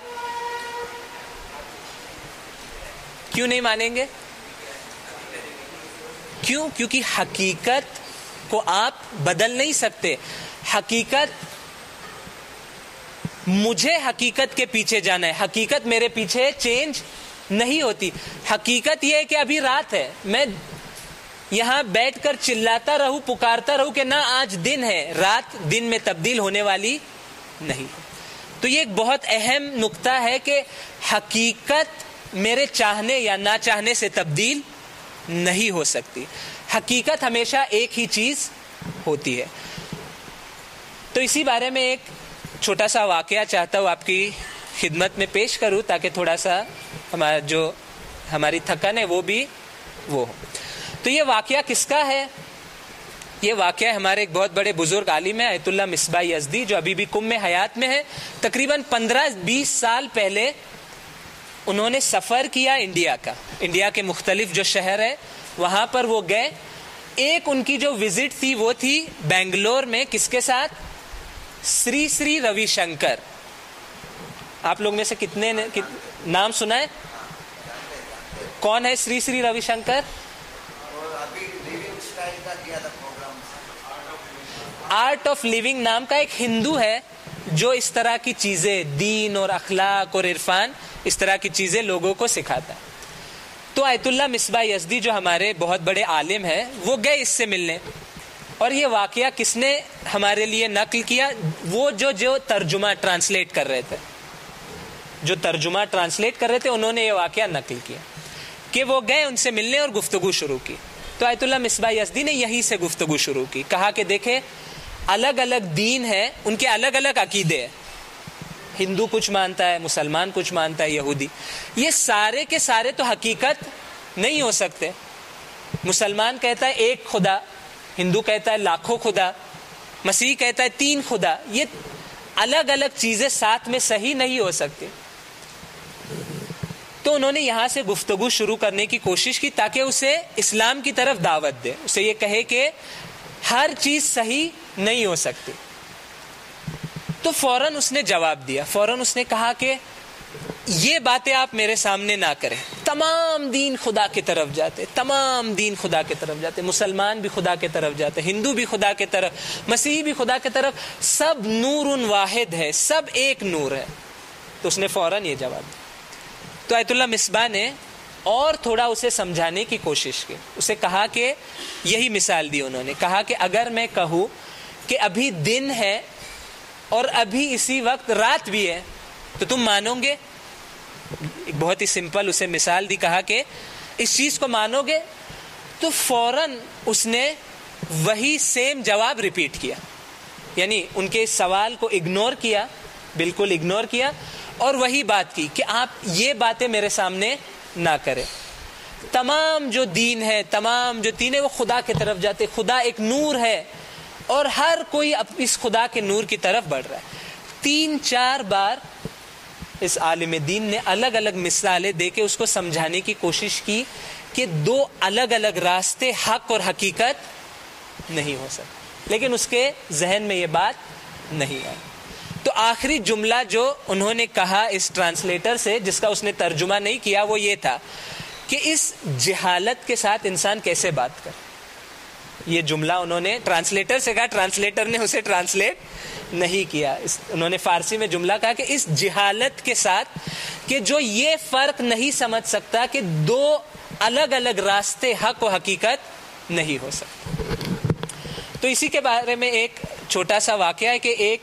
کیوں نہیں مانیں گے؟ کیوں؟ کیونکہ حقیقت کو آپ بدل نہیں سکتے. حقیقت, مجھے حقیقت کے پیچھے جانا ہے, حقیقت میرے پیچھے چینج نہیں ہوتی. حقیقت یہ ہے کہ ابھی رات ہے, میں یہاں بیٹھ کر چلاتا رہوں, پکارتا رہوں کہ نہ آج دن ہے, رات دن میں تبدیل ہونے والی نہیں. تو یہ ایک بہت اہم نقطہ ہے کہ حقیقت میرے چاہنے یا نہ چاہنے سے تبدیل نہیں ہو سکتی. حقیقت ہمیشہ ایک ہی چیز ہوتی ہے. تو اسی بارے میں ایک چھوٹا سا واقعہ چاہتا ہوں آپ کی خدمت میں پیش کروں تاکہ تھوڑا سا ہمارا جو ہماری تھکن ہے وہ بھی وہ ہو. تو یہ واقعہ کس کا ہے؟ یہ واقعہ ہمارے ایک بہت بڑے بزرگ عالم ہیں آیت اللہ مصباح یزدی، جو ابھی بھی کم میں حیات میں ہے. تقریباً پندرہ بیس سال پہلے انہوں نے سفر کیا انڈیا کا، انڈیا کے مختلف جو شہر ہے وہاں پر وہ گئے. ایک ان کی جو وزٹ تھی وہ تھی بنگلور میں، کس کے ساتھ؟ سری سری روی شنکر. آپ لوگ میں سے کتنے نے کت... نام سنا ہے؟ کون ہے سری سری Ravi Shankar? Art of living نام کا ایک ہندو ہے جو اس طرح کی چیزیں، دین اور اخلاق اور عرفان، اس طرح کی چیزیں لوگوں کو سکھاتا ہے. تو آیت اللہ مصباح یزدی جو ہمارے بہت بڑے عالم ہیں وہ گئے اس سے ملنے. اور یہ واقعہ کس نے ہمارے لیے نقل کیا؟ وہ جو جو ترجمہ ٹرانسلیٹ کر رہے تھے جو ترجمہ ٹرانسلیٹ کر رہے تھے انہوں نے یہ واقعہ نقل کیا کہ وہ گئے ان سے ملنے اور گفتگو شروع کی. تو آیت اللہ مصباح یزدی نے یہیں سے گفتگو شروع کی. کہا کہ دیکھیں الگ الگ دین ہے، ان کے الگ الگ عقیدے ہیں. ہندو کچھ مانتا ہے، مسلمان کچھ مانتا ہے، یہودی. یہ سارے کے سارے تو حقیقت نہیں ہو سکتے. مسلمان کہتا ہے ایک خدا، ہندو کہتا ہے لاکھوں خدا، مسیح کہتا ہے تین خدا. یہ الگ الگ چیزیں ساتھ میں صحیح نہیں ہو سکتی. تو انہوں نے یہاں سے گفتگو شروع کرنے کی کوشش کی تاکہ اسے اسلام کی طرف دعوت دے. اسے یہ کہے کہ ہر چیز صحیح نہیں ہو سکتی. تو فوراً اس نے جواب دیا. فوراً اس نے کہا کہ یہ باتیں آپ میرے سامنے نہ کریں. تمام دین خدا کی طرف جاتے، تمام دین خدا کی طرف جاتے. مسلمان بھی خدا کی طرف جاتے، ہندو بھی خدا کی طرف، مسیحی بھی خدا کی طرف. سب نور واحد ہے، سب ایک نور ہے. تو اس نے فوراً یہ جواب دیا. تو آیت اللہ مصباح نے اور تھوڑا اسے سمجھانے کی کوشش کی. اسے کہا کہ یہی مثال دی انہوں نے. کہا کہ اگر میں کہوں کہ ابھی دن ہے اور ابھی اسی وقت رات بھی ہے تو تم مانو گے؟ ایک بہت ہی سمپل اسے مثال دی. کہا کہ اس چیز کو مانو گے؟ تو فوراً اس نے وہی سیم جواب ریپیٹ کیا. یعنی ان کے اس سوال کو اگنور کیا، بالکل اگنور کیا، اور وہی بات کی کہ آپ یہ باتیں میرے سامنے نہ کریں. تمام جو دین ہے، تمام جو دین ہے وہ خدا کی طرف جاتے. خدا ایک نور ہے اور ہر کوئی اس خدا کے نور کی طرف بڑھ رہا ہے. تین چار بار اس عالم دین نے الگ الگ مثالیں دے کے اس کو سمجھانے کی کوشش کی کہ دو الگ الگ راستے، حق اور حقیقت نہیں ہو سکتے. لیکن اس کے ذہن میں یہ بات نہیں آئی. تو آخری جملہ جو انہوں نے کہا اس ٹرانسلیٹر سے، جس کا اس نے ترجمہ نہیں کیا، وہ یہ تھا کہ اس جہالت کے ساتھ انسان کیسے بات کرے. یہ جملہ انہوں نے ٹرانسلیٹر سے کہا، ٹرانسلیٹر نے اسے ٹرانسلیٹ نہیں کیا. اس انہوں نے فارسی میں جملہ کہا کہ اس جہالت کے ساتھ کہ جو یہ فرق نہیں سمجھ سکتا کہ دو الگ الگ راستے، حق و حقیقت نہیں ہو سکتے. تو اسی کے بارے میں ایک چھوٹا سا واقعہ ہے کہ ایک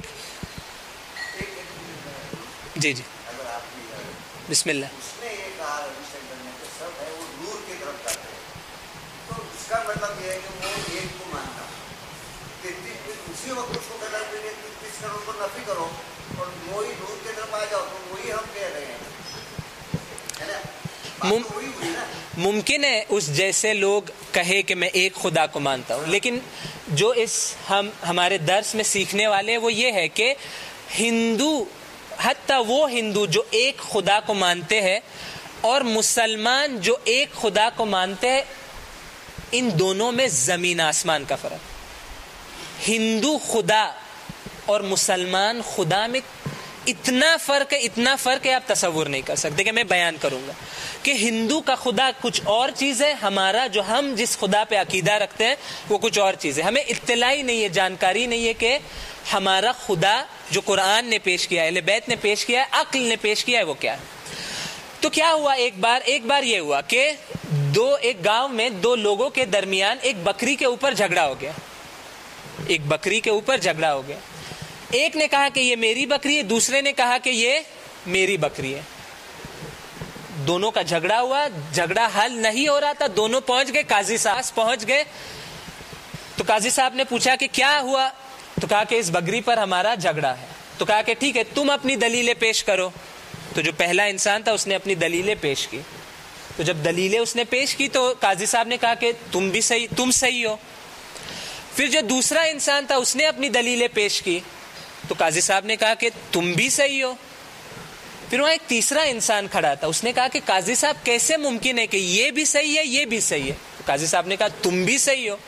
جی جی بسم اللہ. اس نے یہ کہا روی شنکر نے کہ سب ہے وہ نور کی طرف جاتے ہیں. تو اس کا مطلب یہ ہے کہ وہ ایک کو مانتا کہ اسی وقت اس کو کہنا کہ اس کرو کو نفی کرو اور وہی نور کی طرف آ جاؤ. تو وہی ہم کہہ رہے ہیں، ہے نا؟ بات تو وہی ہوئی نا. ممکن ہے اس جیسے لوگ کہے کہ میں ایک خدا کو مانتا ہوں، لیکن جو اس ہم ہمارے درس میں سیکھنے والے وہ یہ ہے کہ ہندو، حتیٰ وہ ہندو جو ایک خدا کو مانتے ہیں اور مسلمان جو ایک خدا کو مانتے ہیں، ان دونوں میں زمین آسمان کا فرق. ہندو خدا اور مسلمان خدا میں اتنا فرق ہے، اتنا فرق ہے آپ تصور نہیں کر سکتے. کہ میں بیان کروں گا کہ ہندو کا خدا کچھ اور چیز ہے، ہمارا جو ہم جس خدا پہ عقیدہ رکھتے ہیں وہ کچھ اور چیز ہے. ہمیں اطلاع ہی نہیں ہے، جانکاری نہیں ہے کہ ہمارا خدا جو قرآن نے پیش کیا ہے، اہل بیت نے پیش کیا ہے، عقل نے پیش کیا ہے، وہ کیا ہے. تو کیا ہوا ایک بار ایک بار یہ ہوا کہ دو ایک گاؤں میں دو لوگوں کے درمیان ایک بکری کے اوپر جھگڑا ہو گیا. ایک بکری کے اوپر جھگڑا ہو گیا. ایک نے کہا کہ یہ میری بکری ہے، دوسرے نے کہا کہ یہ میری بکری ہے. دونوں کا جھگڑا ہوا, جھگڑا حل نہیں ہو رہا تھا, دونوں پہنچ گئے قاضی صاحب پہنچ گئے. تو قاضی صاحب نے پوچھا کہ کیا ہوا؟ تو کہا کہ اس بکری پر ہمارا جھگڑا ہے. تو کہا کہ ٹھیک ہے تم اپنی دلیلیں پیش کرو. تو جو پہلا انسان تھا اس نے اپنی دلیلیں پیش کی. تو جب دلیلیں اس نے پیش کی تو قاضی صاحب نے کہا کہ تم بھی صحیح, تم صحیح ہو. پھر جو دوسرا انسان تھا اس نے اپنی دلیلیں پیش کی تو قاضی صاحب نے کہا کہ تم بھی صحیح ہو. پھر وہاں ایک تیسرا انسان کھڑا تھا, اس نے کہا کہ قاضی صاحب کیسے ممکن ہے کہ یہ بھی صحیح ہے یہ بھی صحیح ہے؟ تو قاضی صاحب نے کہا تم بھی صحیح ہو.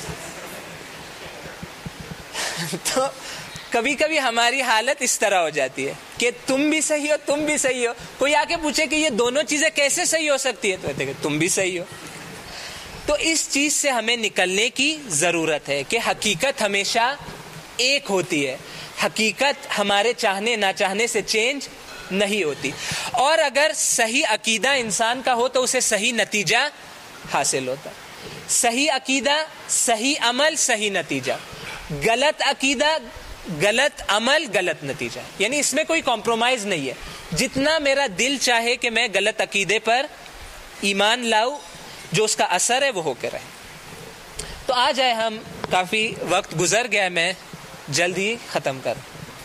تو کبھی کبھی ہماری حالت اس طرح ہو جاتی ہے کہ تم بھی صحیح ہو تم بھی صحیح ہو. کوئی آ کے پوچھے کہ یہ دونوں چیزیں کیسے صحیح ہو سکتی ہے تو کہتے ہیں تم بھی صحیح ہو. تو اس چیز سے ہمیں نکلنے کی ضرورت ہے کہ حقیقت ہمیشہ ایک ہوتی ہے. حقیقت ہمارے چاہنے نہ چاہنے سے چینج نہیں ہوتی, اور اگر صحیح عقیدہ انسان کا ہو تو اسے صحیح نتیجہ حاصل ہوتا. صحیح عقیدہ صحیح عمل صحیح نتیجہ, غلط عقیدہ غلط عمل غلط نتیجہ. یعنی اس میں کوئی کمپرومائز نہیں ہے. جتنا میرا دل چاہے کہ میں غلط عقیدے پر ایمان لاؤں, جو اس کا اثر ہے وہ ہو کے رہے. تو آ جائے, ہم کافی وقت گزر گیا, میں جلد ہی ختم کر.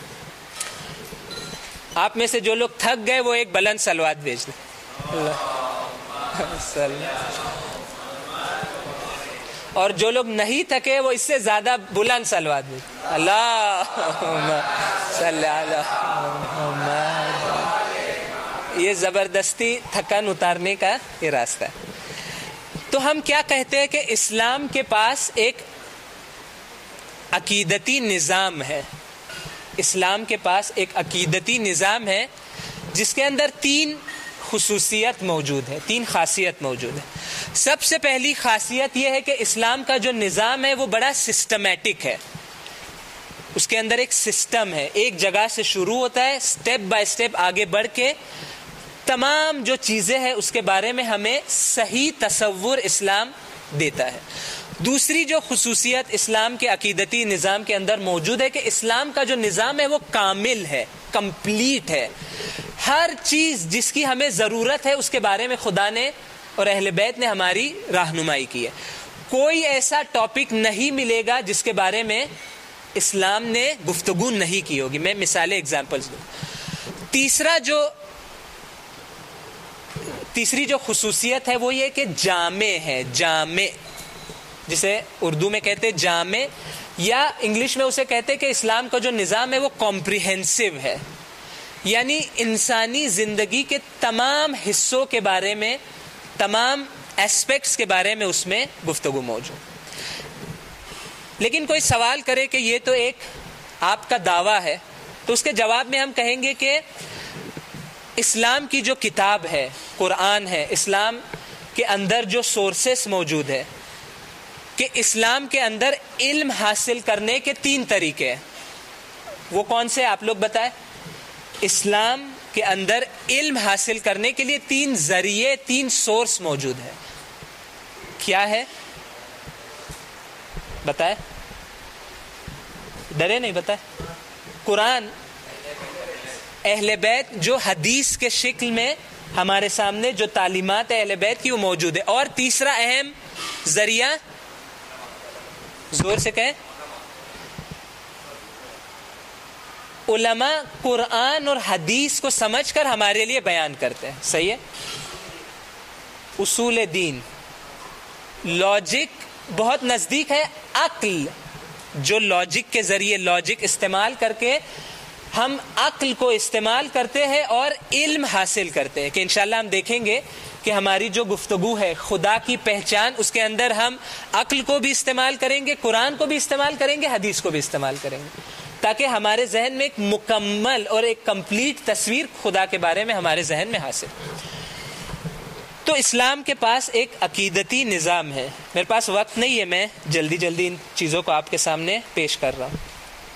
آپ میں سے جو لوگ تھک گئے وہ ایک بلند صلوات بھیج دیں, اور جو لوگ نہیں تھکے وہ اس سے زیادہ بلند صلوات بھیج. اللہم صلی علی محمد. یہ زبردستی تھکن اتارنے کا یہ راستہ ہے. تو ہم کیا کہتے ہیں کہ اسلام کے پاس ایک عقیدتی نظام ہے. اسلام کے پاس ایک عقیدتی نظام ہے جس کے اندر تین خصوصیت موجود ہے, تین خاصیت موجود ہے. سب سے پہلی خاصیت یہ ہے کہ اسلام کا جو نظام ہے وہ بڑا سسٹمیٹک ہے. اس کے اندر ایک سسٹم ہے, ایک جگہ سے شروع ہوتا ہے, سٹیپ بائی سٹیپ آگے بڑھ کے تمام جو چیزیں ہیں اس کے بارے میں ہمیں صحیح تصور اسلام دیتا ہے. دوسری جو خصوصیت اسلام کے عقیدتی نظام کے اندر موجود ہے کہ اسلام کا جو نظام ہے وہ کامل ہے, کمپلیٹ ہے. ہر چیز جس کی ہمیں ضرورت ہے اس کے بارے میں خدا نے اور اہل بیت نے ہماری رہنمائی کی ہے. کوئی ایسا ٹاپک نہیں ملے گا جس کے بارے میں اسلام نے گفتگو نہیں کی ہوگی. میں مثالیں ایگزامپلز دوں. تیسرا جو تیسری جو خصوصیت ہے وہ یہ کہ جامع ہے, جامع جسے اردو میں کہتے ہیں جامع, یا انگلش میں اسے کہتے ہیں کہ اسلام کا جو نظام ہے وہ کمپریہنسو ہے. یعنی انسانی زندگی کے تمام حصوں کے بارے میں, تمام ایسپیکٹس کے بارے میں اس میں گفتگو موجود. لیکن کوئی سوال کرے کہ یہ تو ایک آپ کا دعویٰ ہے, تو اس کے جواب میں ہم کہیں گے کہ اسلام کی جو کتاب ہے قرآن ہے, اسلام کے اندر جو سورسز موجود ہے, کہ اسلام کے اندر علم حاصل کرنے کے تین طریقے ہیں. وہ کون سے آپ لوگ بتائیں؟ اسلام کے اندر علم حاصل کرنے کے لیے تین ذریعے, تین سورس موجود ہیں. کیا ہے بتائیں, ڈرے نہیں, بتائیں. قرآن, اہل بیت جو حدیث کے شکل میں ہمارے سامنے جو تعلیمات اہل بیت کی وہ موجود ہے. اور تیسرا اہم ذریعہ, زور سے کہیں, علماء قرآن اور حدیث کو سمجھ کر ہمارے لیے بیان کرتے ہیں. صحیح ہے. اصول دین, لاجک بہت نزدیک ہے عقل, جو لاجک کے ذریعے لاجک استعمال کر کے ہم عقل کو استعمال کرتے ہیں اور علم حاصل کرتے ہیں. کہ انشاءاللہ ہم دیکھیں گے کہ ہماری جو گفتگو ہے خدا کی پہچان, اس کے اندر ہم عقل کو بھی استعمال کریں گے, قرآن کو بھی استعمال کریں گے, حدیث کو بھی استعمال کریں گے, تاکہ ہمارے ذہن میں ایک مکمل اور ایک کمپلیٹ تصویر خدا کے بارے میں ہمارے ذہن میں حاصل. تو اسلام کے پاس ایک عقیدتی نظام ہے. میرے پاس وقت نہیں ہے, میں جلدی جلدی ان چیزوں کو آپ کے سامنے پیش کر رہا ہوں.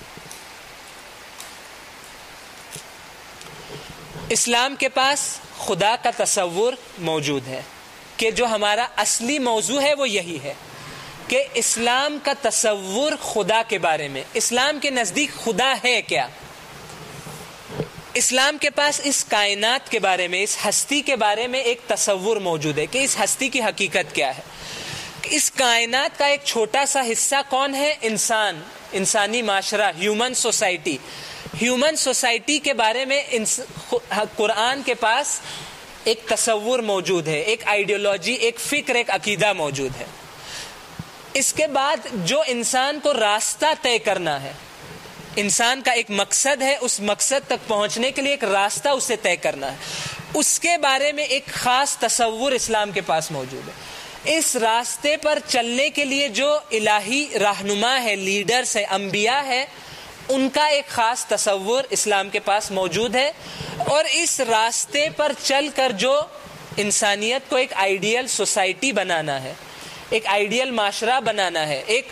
اسلام کے پاس خدا کا تصور موجود ہے, کہ جو ہمارا اصلی موضوع ہے وہ یہی ہے کہ اسلام کا تصور خدا کے بارے میں. اسلام کے نزدیک خدا ہے کیا؟ اسلام کے پاس اس کائنات کے بارے میں، اس ہستی کے بارے میں ایک تصور موجود ہے کہ اس ہستی کی حقیقت کیا ہے. اس کائنات کا ایک چھوٹا سا حصہ کون ہے؟ انسان، انسانی معاشرہ، ہیومن سوسائٹی. ہیومن سوسائٹی کے بارے میں قرآن کے پاس ایک تصور موجود ہے، ایک آئیڈیالوجی، ایک فکر، ایک عقیدہ موجود ہے. اس کے بعد جو انسان کو راستہ طے کرنا ہے، انسان کا ایک مقصد ہے، اس مقصد تک پہنچنے کے لیے ایک راستہ اسے طے کرنا ہے، اس کے بارے میں ایک خاص تصور اسلام کے پاس موجود ہے. اس راستے پر چلنے کے لیے جو الہی رہنما ہے، لیڈرز ہے، انبیاء ہے، ان کا ایک خاص تصور اسلام کے پاس موجود ہے. اور اس راستے پر چل کر جو انسانیت کو ایک آئیڈیل سوسائٹی بنانا ہے، ایک آئیڈیل معاشرہ بنانا ہے، ایک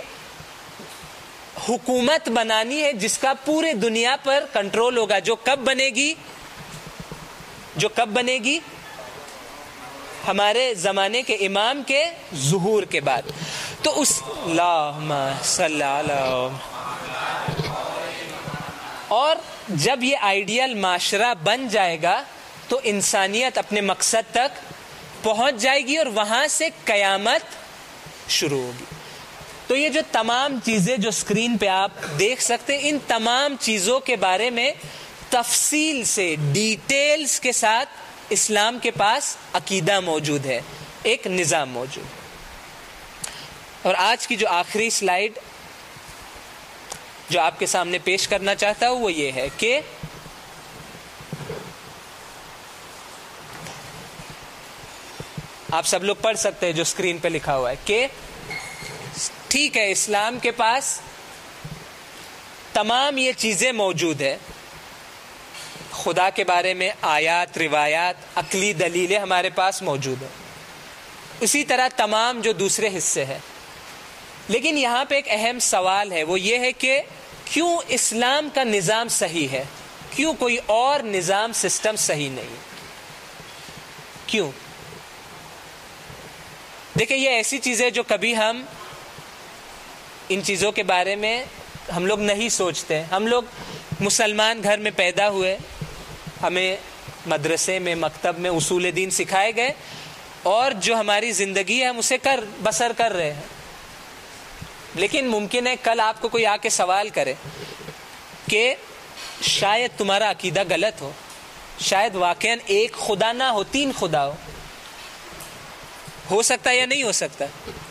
حکومت بنانی ہے جس کا پورے دنیا پر کنٹرول ہوگا، جو کب بنے گی؟ جو کب بنے گی؟ ہمارے زمانے کے امام کے ظہور کے بعد. تو اس اللہم صلی اللہ، اور جب یہ آئیڈیل معاشرہ بن جائے گا تو انسانیت اپنے مقصد تک پہنچ جائے گی اور وہاں سے قیامت شروع ہوگی. تو یہ جو تمام چیزیں جو اسکرین پہ آپ دیکھ سکتے ہیں، ان تمام چیزوں کے بارے میں تفصیل سے، ڈیٹیلز کے ساتھ اسلام کے پاس عقیدہ موجود ہے، ایک نظام موجود. اور آج کی جو آخری سلائیڈ جو آپ کے سامنے پیش کرنا چاہتا ہوں وہ یہ ہے کہ آپ سب لوگ پڑھ سکتے ہیں جو اسکرین پہ لکھا ہوا ہے کہ ٹھیک ہے، اسلام کے پاس تمام یہ چیزیں موجود ہیں، خدا کے بارے میں آیات، روایات، عقلی دلیلیں ہمارے پاس موجود ہیں، اسی طرح تمام جو دوسرے حصے ہیں. لیکن یہاں پہ ایک اہم سوال ہے، وہ یہ ہے کہ کیوں اسلام کا نظام صحیح ہے، کیوں کوئی اور نظام سسٹم صحیح نہیں؟ کیوں؟ دیکھیں، یہ ایسی چیزیں جو کبھی ہم ان چیزوں کے بارے میں ہم لوگ نہیں سوچتے. ہم لوگ مسلمان گھر میں پیدا ہوئے، ہمیں مدرسے میں، مکتب میں اصول دین سکھائے گئے، اور جو ہماری زندگی ہے ہم اسے کر بسر کر رہے ہیں. لیکن ممکن ہے کل آپ کو کوئی آ کے سوال کرے کہ شاید تمہارا عقیدہ غلط ہو، شاید واقعاً ایک خدا نہ ہو، تین خدا ہو. ہو سکتا ہے یا نہیں ہو سکتا؟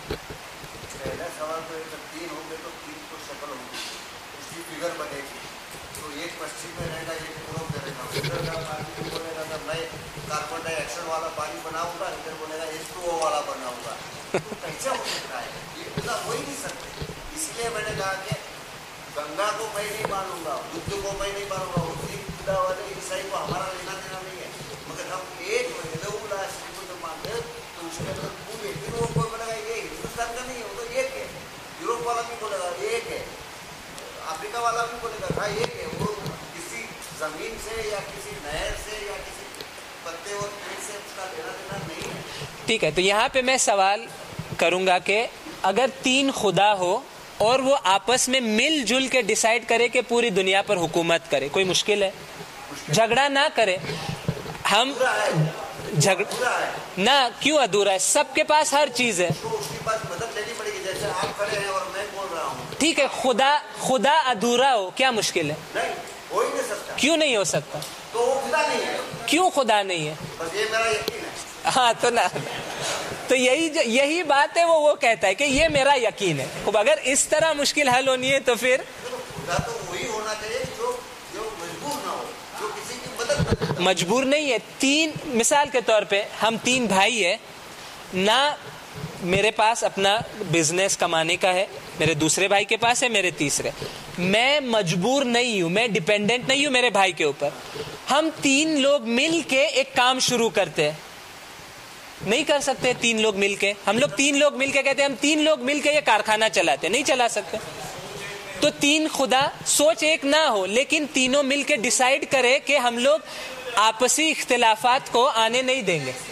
پہلا سوال تو ہے، جب تین ہوں گے تو تین کو شکل ہوگی، اس کی فگر بنے گی. تو ایک پشچم میں رہے گا، ایک پورب میں رہے گا. ادھر کا پانی بولے گا کہ میں کاربن ڈائی آکسائڈ والا پانی بناؤں گا، ادھر بولے گا ایچ ٹو او والا بناؤں گا. تو کیسے ہو سکتا ہے؟ یہ خدا ہو ہی نہیں سکتے. اس لیے میں نے کہا کہ گنگا کو میں نہیں مانوں گا، بدھ کو میں نہیں مانوں گا، اسی خدا والے عیسائی کو ہمارا لینا دینا نہیں ہے. مگر ہم ایک مانتے تو اس کے اندر پورے پھر وہ کوئی بولے گا یہ ہندوستان کا نہیں ہے، وہ تو ایک ہے. یوروپ والا بھی بولے گا ایک ہے، افریقہ والا بھی بولے گا ایک ہے. وہ کسی زمین سے یا کسی نہر سے یا کسی پتے اور پیڑ سے اس کا لینا دینا نہیں ہے. ٹھیک ہے، تو یہاں پہ میں سوال کروں گا کہ اگر تین خدا ہو اور وہ آپس میں مل جل کے ڈیسائیڈ کرے کہ پوری دنیا پر حکومت کرے، کوئی مشکل ہے؟ جھگڑا نہ کرے. ہم جھگڑا نہ کیوں ادھورا ہے؟ سب کے پاس ہر چیز ہے. تو اس کے پاس مدد لینی پڑے گی. جیسے آپ کھڑے ہیں اور میں بول رہا ہوں. ٹھیک ہے، خدا خدا ادھورا ہو، کیا مشکل ہے؟ نہیں، ہو ہی نہیں سکتا. کیوں نہیں ہو سکتا؟ تو وہ خدا نہیں ہے. کیوں خدا نہیں ہے؟ بس یہ میرا یقین ہے. ہاں تو نہ تو یہی جو یہی بات ہے، وہ وہ کہتا ہے کہ یہ میرا یقین ہے. اب اگر اس طرح مشکل حل ہونی ہے تو پھر خدا تو وہی ہونا چاہیے جو جو مجبور نہ ہو، جو کسی کی مدد نہ کرے. مجبور نہیں ہے. تین مثال کے طور پہ ہم تین بھائی ہیں، نہ میرے پاس اپنا بزنس کمانے کا ہے، میرے دوسرے بھائی کے پاس ہے، میرے تیسرے. میں مجبور نہیں ہوں، میں ڈیپینڈنٹ نہیں ہوں میرے بھائی کے اوپر. ہم تین لوگ مل کے ایک کام شروع کرتے ہیں. نہیں کر سکتے تین لوگ مل کے. ہم لوگ تین لوگ مل کے کہتے ہیں ہم تین لوگ مل کے یہ کارخانہ چلاتے، نہیں چلا سکتے. تو تین خدا، سوچ ایک نہ ہو، لیکن تینوں مل کے ڈیسائیڈ کرے کہ ہم لوگ آپسی اختلافات کو آنے نہیں دیں گے.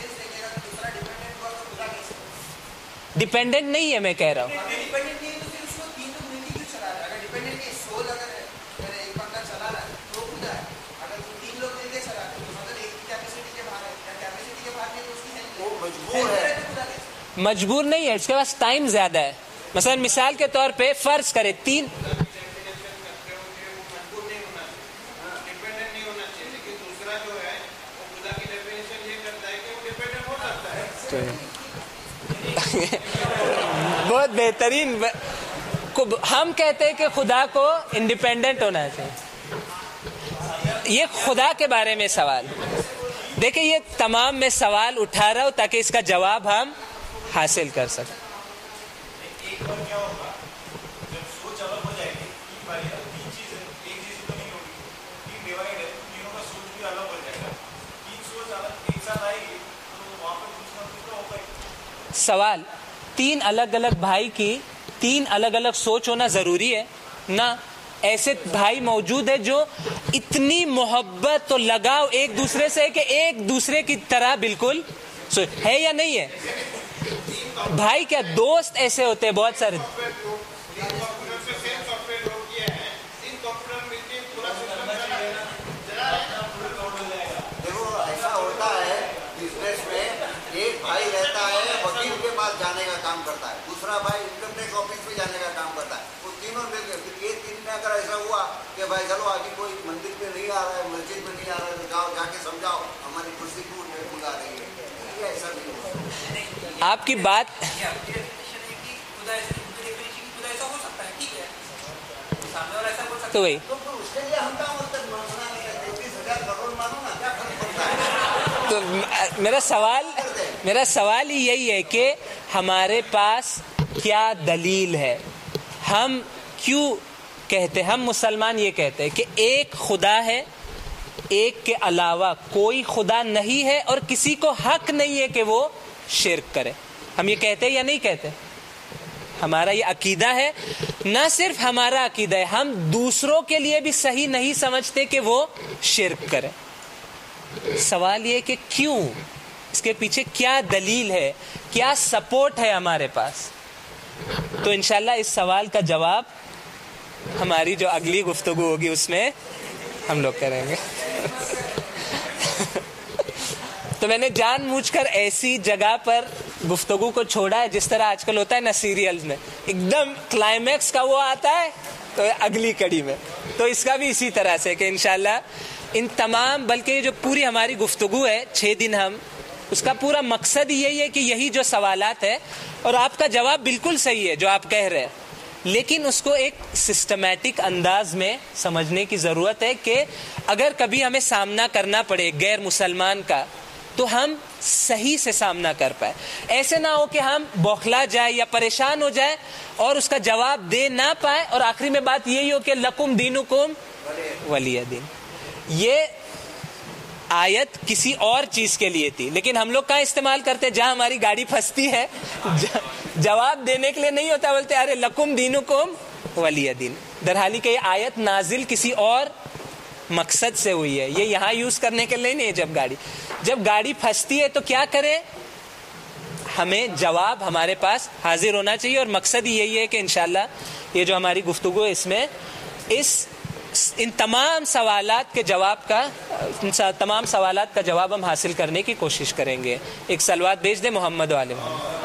ڈیپینڈنٹ نہیں ہے، میں کہہ رہا ہوں. مجبور نہیں ہے, اس کے پاس ٹائم زیادہ ہے. مثلا مثال کے طور پہ فرض کرے تین بہت بہترین. ہم کہتے ہیں کہ خدا کو انڈیپینڈنٹ ہونا چاہیے. یہ خدا کے بارے میں سوال دیکھیں, یہ تمام میں سوال اٹھا رہا ہوں تاکہ اس کا جواب ہم حاصل کر سکیں. سوال تین الگ الگ بھائی کی تین الگ الگ سوچ ہونا ضروری ہے نا؟ ایسے بھائی موجود ہے جو اتنی محبت و لگاؤ ایک دوسرے سے کہ ایک دوسرے کی طرح بالکل ہے یا نہیں ہے؟ بھائی کیا دوست ایسے ہوتے ہیں بہت سارے. جانے کا کام کرتا ہے, دوسرا بھائی انکم ٹیکس آفس میں جانے کا کام کرتا ہے. وہ تینوں مل کے پھر یہ تین میں اگر ایسا ہوا کہ بھائی چلو ابھی کوئی مندر میں نہیں آ رہا ہے, مسجد میں نہیں آ رہا ہے, تو جاؤ جا کے سمجھاؤ ہماری کرسی کو بلا رہی ہے, یہ ایسا نہیں ہوگا. آپ کی بات تو وہی اس کے لیے ہم کا مطلب تینتیس ہزار کروڑ مانو نا, کیا فرق پڑتا ہے؟ تو میرا سوال میرا سوال ہی یہی ہے کہ ہمارے پاس کیا دلیل ہے؟ ہم کیوں کہتے, ہم مسلمان یہ کہتے ہیں کہ ایک خدا ہے, ایک کے علاوہ کوئی خدا نہیں ہے اور کسی کو حق نہیں ہے کہ وہ شرک کرے. ہم یہ کہتے یا نہیں کہتے؟ ہمارا یہ عقیدہ ہے. نہ صرف ہمارا عقیدہ ہے, ہم دوسروں کے لیے بھی صحیح نہیں سمجھتے کہ وہ شرک کرے. سوال یہ کہ کیوں, اس کے پیچھے کیا دلیل ہے, کیا سپورٹ ہے ہمارے پاس؟ تو انشاءاللہ اس سوال کا جواب ہماری جو اگلی گفتگو ہوگی اس میں ہم لوگ کریں گے. تو میں نے جان بوجھ کر ایسی جگہ پر گفتگو کو چھوڑا ہے جس طرح آج کل ہوتا ہے نا سیریلز میں, ایک دم کلائمیکس کا وہ آتا ہے تو اگلی کڑی میں. تو اس کا بھی اسی طرح سے کہ انشاءاللہ ان تمام, بلکہ یہ جو پوری ہماری گفتگو ہے چھ دن, ہم اس کا پورا مقصد یہی ہے کہ یہی جو سوالات ہے, اور آپ کا جواب بالکل صحیح ہے جو آپ کہہ رہے ہیں, لیکن اس کو ایک سسٹمیٹک انداز میں سمجھنے کی ضرورت ہے کہ اگر کبھی ہمیں سامنا کرنا پڑے غیر مسلمان کا تو ہم صحیح سے سامنا کر پائے. ایسے نہ ہو کہ ہم بوکھلا جائے یا پریشان ہو جائے اور اس کا جواب دے نہ پائے, اور آخری میں بات یہی ہو کہ لکم دینکم ولی دین. یہ آیت کسی اور چیز کے لیے تھی, لیکن ہم لوگ کہاں استعمال کرتے؟ جہاں ہماری گاڑی پھنستی ہے جواب دینے کے لیے نہیں ہوتا, بولتے ارے لکم دینکم ولی دین. درحالی کہ یہ آیت نازل کسی اور مقصد سے ہوئی ہے, یہ یہاں یوز کرنے کے لیے نہیں ہے. جب گاڑی جب گاڑی پھنستی ہے تو کیا کرے؟ ہمیں جواب ہمارے پاس حاضر ہونا چاہیے, اور مقصد یہی ہے کہ انشاءاللہ یہ جو ہماری گفتگو ہے اس میں اس ان تمام سوالات کے جواب کا ان تمام سوالات کا جواب ہم حاصل کرنے کی کوشش کریں گے. ایک صلوات بھیج دیں محمد و آل محمد.